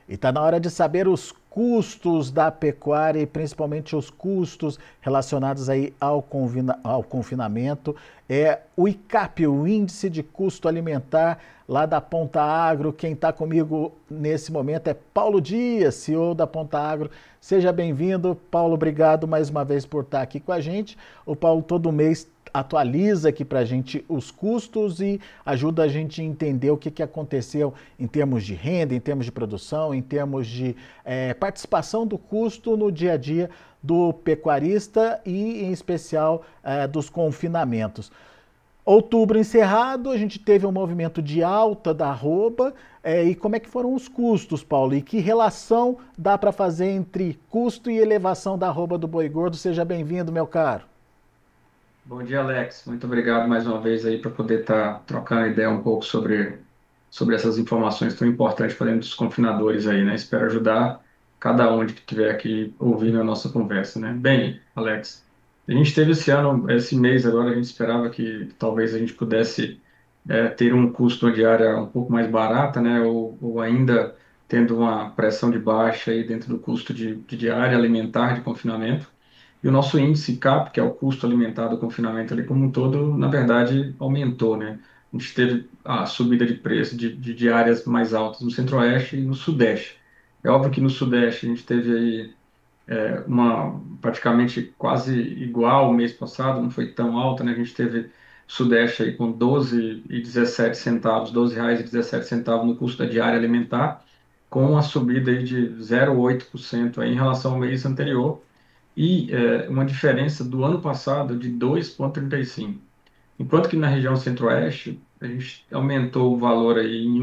E está na hora de saber os custos da pecuária e principalmente os custos relacionados aí ao confinamento. É o ICAP, o Índice de Custo Alimentar, lá da Ponta Agro. Quem está comigo nesse momento é Paulo Dias, CEO da Ponta Agro. Seja bem-vindo, Paulo. Obrigado mais uma vez por estar aqui com a gente. O Paulo todo mês atualiza aqui para a gente os custos e ajuda a gente a entender o que aconteceu em termos de renda, em termos de produção, em termos de participação do custo no dia a dia do pecuarista e, em especial, dos confinamentos. Outubro encerrado, a gente teve um movimento de alta da arroba. E como é que foram os custos, Paulo? E que relação dá para fazer entre custo e elevação da arroba do boi gordo? Seja bem-vindo, meu caro. Bom dia, Alex. Muito obrigado mais uma vez aí para poder estar trocando ideia um pouco sobre essas informações tão importantes para dentro dos confinadores aí, né? Espero ajudar cada um de que estiver aqui ouvindo a nossa conversa, né? Bem, Alex, a gente teve esse ano, esse mês agora, a gente esperava que talvez a gente pudesse ter um custo uma diária um pouco mais barata, né? Ou ainda tendo uma pressão de baixa aí dentro do custo de diária alimentar de confinamento. E o nosso índice CAP, que é o custo alimentar do confinamento ali como um todo, na verdade, aumentou, né? A gente teve a subida de preço de áreas mais altas no Centro-Oeste e no Sudeste. É óbvio que no Sudeste a gente teve aí uma praticamente quase igual o mês passado, não foi tão alta, né? A gente teve Sudeste aí com 12,17 centavos, R$ 12,17 no custo da diária alimentar, com uma subida aí de 0,8% aí em relação ao mês anterior e uma diferença do ano passado de 2,35. Enquanto que na região Centro-Oeste, a gente aumentou o valor aí em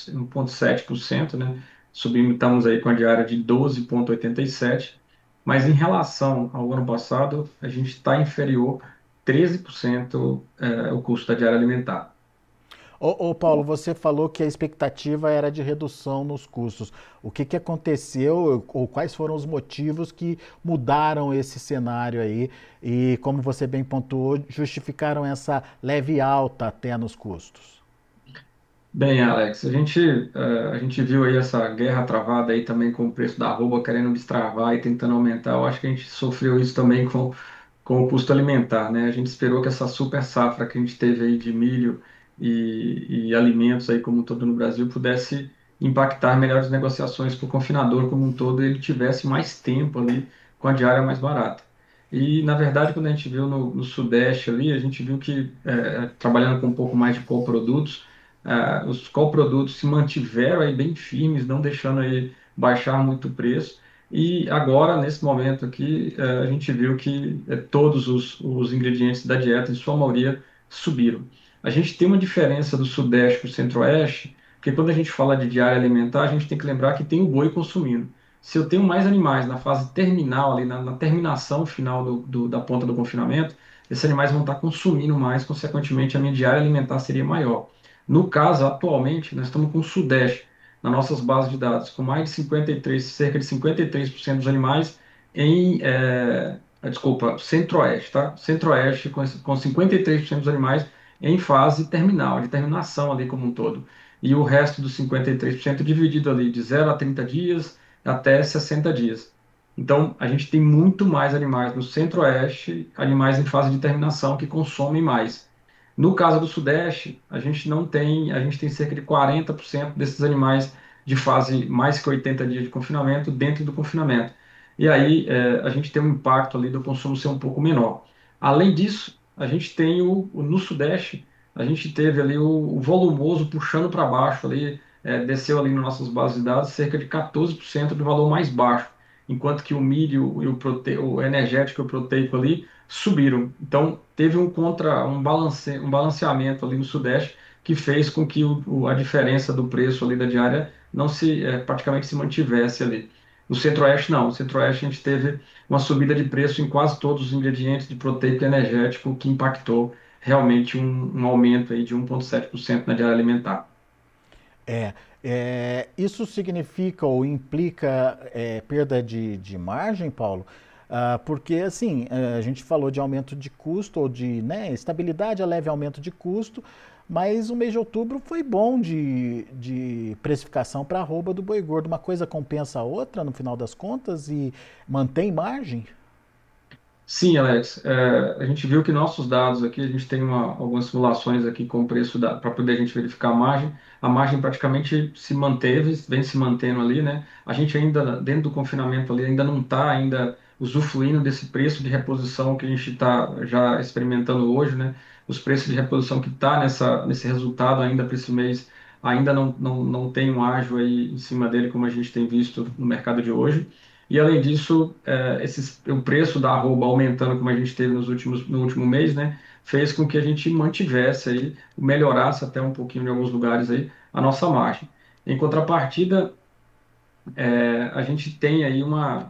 1,7%, né? Subimos, estamos aí com a diária de 12,87, mas em relação ao ano passado, a gente está inferior 13% o custo da diária alimentar. Ô, Paulo, você falou que a expectativa era de redução nos custos. O que aconteceu ou quais foram os motivos que mudaram esse cenário aí e, como você bem pontuou, justificaram essa leve alta até nos custos? Bem, Alex, a gente viu aí essa guerra travada aí também com o preço da arroba querendo destravar e tentando aumentar. Eu acho que a gente sofreu isso também com o custo alimentar, né? A gente esperou que essa super safra que a gente teve aí de milho e alimentos aí como um todo no Brasil pudesse impactar melhores negociações para o confinador como um todo e ele tivesse mais tempo ali com a diária mais barata. E, na verdade, quando a gente viu no Sudeste ali, a gente viu que, trabalhando com um pouco mais de coprodutos, os coprodutos se mantiveram aí bem firmes, não deixando aí baixar muito o preço. E agora, nesse momento aqui, a gente viu que todos os ingredientes da dieta, em sua maioria, subiram. A gente tem uma diferença do Sudeste para o Centro-Oeste, porque quando a gente fala de diária alimentar, a gente tem que lembrar que tem o boi consumindo. Se eu tenho mais animais na fase terminal, ali na terminação final da ponta do confinamento, esses animais vão estar consumindo mais, consequentemente, a minha diária alimentar seria maior. No caso, atualmente, nós estamos com o Sudeste nas nossas bases de dados, com mais de 53, cerca de 53% dos animais em, desculpa, Centro-Oeste, tá? Centro-Oeste com 53% dos animais em fase terminal, de terminação ali como um todo. E o resto dos 53% dividido ali de 0 a 30 dias até 60 dias. Então, a gente tem muito mais animais no Centro-Oeste, animais em fase de terminação que consomem mais. No caso do Sudeste, a gente tem cerca de 40% desses animais de fase mais que 80 dias de confinamento dentro do confinamento. E aí a gente tem um impacto ali do consumo ser um pouco menor. Além disso, a gente tem no Sudeste, a gente teve ali o volumoso puxando para baixo ali, desceu ali nas nossas bases de dados cerca de 14% do valor mais baixo, enquanto que o milho e o energético e o proteico ali subiram. Então, teve um balanceamento ali no Sudeste que fez com que a diferença do preço ali da diária não se praticamente se mantivesse ali. No Centro-Oeste, não. No Centro-Oeste, a gente teve uma subida de preço em quase todos os ingredientes de proteico e energético, que impactou realmente um aumento aí de 1,7% na diária alimentar. É, isso significa ou implica perda de margem, Paulo? Porque assim, a gente falou de aumento de custo ou de, né, estabilidade a leve aumento de custo, mas o mês de outubro foi bom de precificação para a arroba do boi gordo. Uma coisa compensa a outra no final das contas e mantém margem? Sim, Alex, a gente viu que nossos dados aqui, a gente tem algumas simulações aqui com o preço para poder a gente verificar a margem praticamente se manteve, vem se mantendo ali, né? A gente ainda, dentro do confinamento ali, ainda não está ainda usufruindo desse preço de reposição que a gente está já experimentando hoje, né? Os preços de reposição que está nesse resultado ainda para esse mês, ainda não tem um ágio aí em cima dele como a gente tem visto no mercado de hoje. E além disso, o preço da arroba aumentando, como a gente teve no último mês, né, fez com que a gente mantivesse aí, melhorasse até um pouquinho em alguns lugares aí a nossa margem. Em contrapartida, a gente tem aí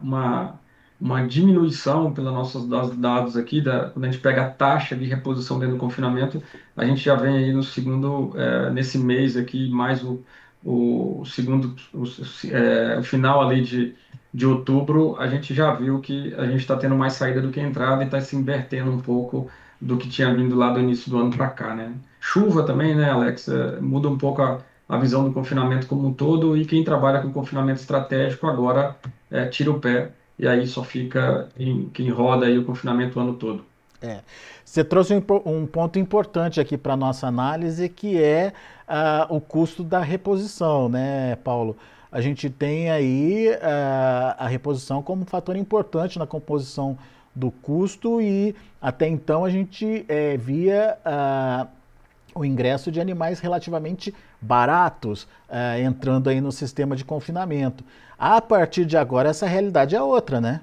uma diminuição pelos nossos dados aqui, quando a gente pega a taxa de reposição dentro do confinamento, a gente já vem aí no segundo, nesse mês aqui, mais o segundo, o final ali de outubro, a gente já viu que a gente está tendo mais saída do que entrada e está se invertendo um pouco do que tinha vindo lá do início do ano para cá, né? Chuva também, né, Alex? Muda um pouco a visão do confinamento como um todo, e quem trabalha com confinamento estratégico agora tira o pé, e aí só fica quem roda aí o confinamento o ano todo. É. Você trouxe um ponto importante aqui para a nossa análise, que é o custo da reposição, né, Paulo? A gente tem aí a reposição como um fator importante na composição do custo e até então a gente via o ingresso de animais relativamente baratos entrando aí no sistema de confinamento. A partir de agora essa realidade é outra, né?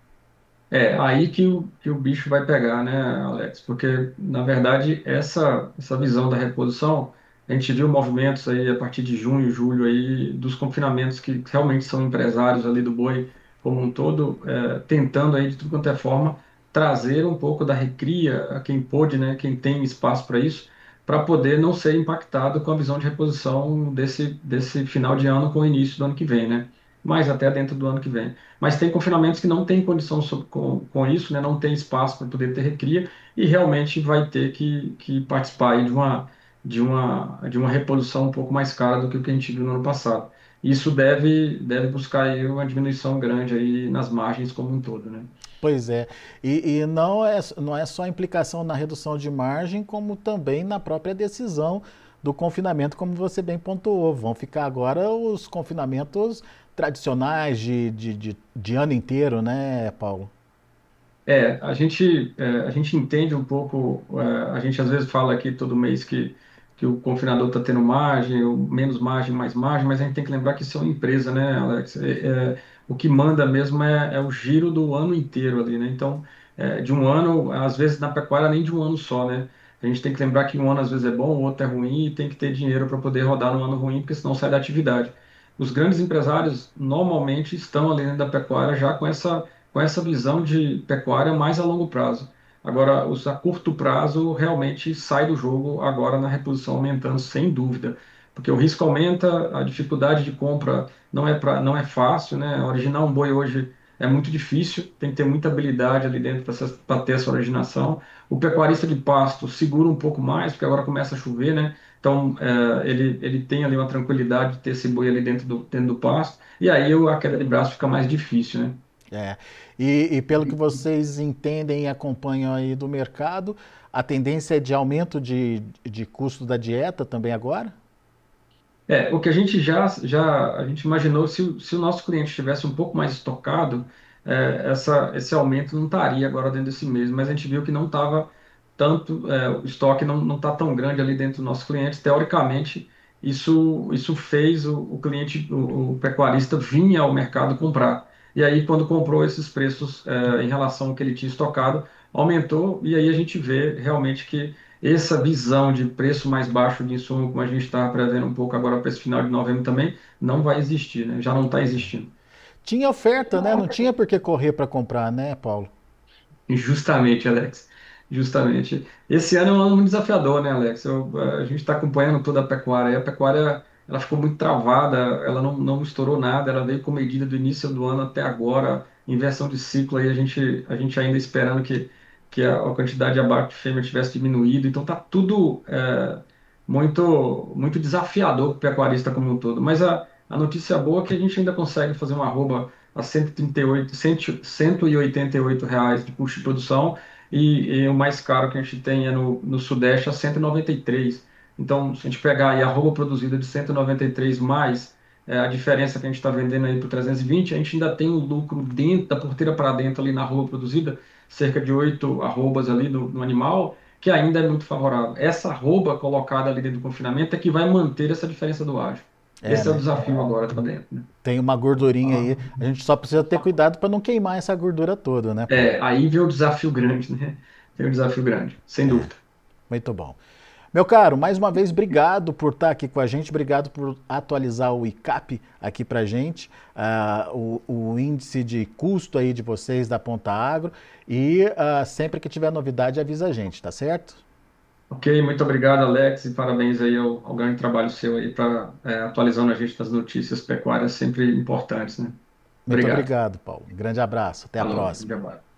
É aí que o bicho vai pegar, né, Alex? Porque, na verdade, essa visão da reposição, a gente viu movimentos aí a partir de junho, julho aí, dos confinamentos que realmente são empresários ali do boi como um todo, tentando aí de tudo quanto é forma trazer um pouco da recria a quem pôde, né, quem tem espaço para isso, para poder não ser impactado com a visão de reposição desse final de ano com o início do ano que vem, né? Mas até dentro do ano que vem. Mas tem confinamentos que não tem condição com isso, né? Não tem espaço para poder ter recria e realmente vai ter que participar aí de uma reposição um pouco mais cara do que o que a gente viu no ano passado. Isso deve buscar aí uma diminuição grande aí nas margens como um todo, né? Pois é. E não é só a implicação na redução de margem, como também na própria decisão do confinamento, como você bem pontuou. Vão ficar agora os confinamentos tradicionais de ano inteiro, né, Paulo? A gente entende um pouco, a gente às vezes fala aqui todo mês que o confinador está tendo margem, ou menos margem, mais margem, mas a gente tem que lembrar que isso é uma empresa, né, Alex? O que manda mesmo é o giro do ano inteiro ali, né? Então, de um ano, às vezes na pecuária nem de um ano só, né? A gente tem que lembrar que um ano às vezes é bom, o outro é ruim, e tem que ter dinheiro para poder rodar no ano ruim, porque senão sai da atividade. Os grandes empresários normalmente estão ali dentro da pecuária já com essa visão de pecuária mais a longo prazo. Agora, os a curto prazo realmente sai do jogo agora na reposição aumentando, sem dúvida, porque o risco aumenta, a dificuldade de compra não é fácil, né? Originar um boi hoje é muito difícil, tem que ter muita habilidade ali dentro para ter essa originação. O pecuarista de pasto segura um pouco mais, porque agora começa a chover, né? Então, ele tem ali uma tranquilidade de ter esse boi ali dentro do pasto, e aí a queda de braço fica mais difícil, né? É. E pelo que vocês entendem e acompanham aí do mercado, a tendência é de aumento de custo da dieta também agora? O que a gente a gente imaginou, se o nosso cliente estivesse um pouco mais estocado, esse aumento não estaria agora dentro desse mês, mas a gente viu que não estava tanto, o estoque não está tão grande ali dentro do nosso cliente. Teoricamente, isso fez o cliente, o pecuarista, vir ao mercado comprar. E aí, quando comprou, esses preços, em relação ao que ele tinha estocado, aumentou, e aí a gente vê realmente que essa visão de preço mais baixo de insumo, como a gente está prevendo um pouco agora para esse final de novembro também, não vai existir, né? Já não está existindo. Tinha oferta, né? Não tinha por que correr para comprar, né, Paulo? Justamente, Alex. Justamente. Esse ano é um ano muito desafiador, né, Alex? A gente está acompanhando toda a pecuária. E a pecuária, ela ficou muito travada, ela não estourou nada, ela veio com medida do início do ano até agora. inversão de ciclo aí, a gente ainda esperando que a quantidade de abate de fêmea tivesse diminuído. Então tá tudo muito desafiador para o pecuarista como um todo. Mas a notícia boa é que a gente ainda consegue fazer uma arroba a 138, 188 reais de custo de produção e o mais caro que a gente tem é no Sudeste a 193. Então, se a gente pegar aí a arroba produzida de 193 mais a diferença que a gente está vendendo aí por 320, a gente ainda tem um lucro dentro da porteira para dentro ali na arroba produzida, cerca de 8 arrobas ali no animal, que ainda é muito favorável. Essa arroba colocada ali dentro do confinamento é que vai manter essa diferença do ágio. É, Esse é o né? desafio agora para dentro, né? Tem uma gordurinha aí. A gente só precisa ter cuidado para não queimar essa gordura toda, né, Paulo? Aí vem o desafio grande, né? Vem o desafio grande, sem dúvida. Muito bom. Meu caro, mais uma vez, obrigado por estar aqui com a gente, obrigado por atualizar o ICAP aqui para a gente, o índice de custo aí de vocês da Ponta Agro, e sempre que tiver novidade avisa a gente, tá certo? Ok, muito obrigado, Alex, e parabéns aí ao grande trabalho seu aí para atualizando a gente das notícias pecuárias sempre importantes, né? Muito Obrigado. obrigado, Paulo. Um grande abraço, até a Falou, grande próxima. abraço.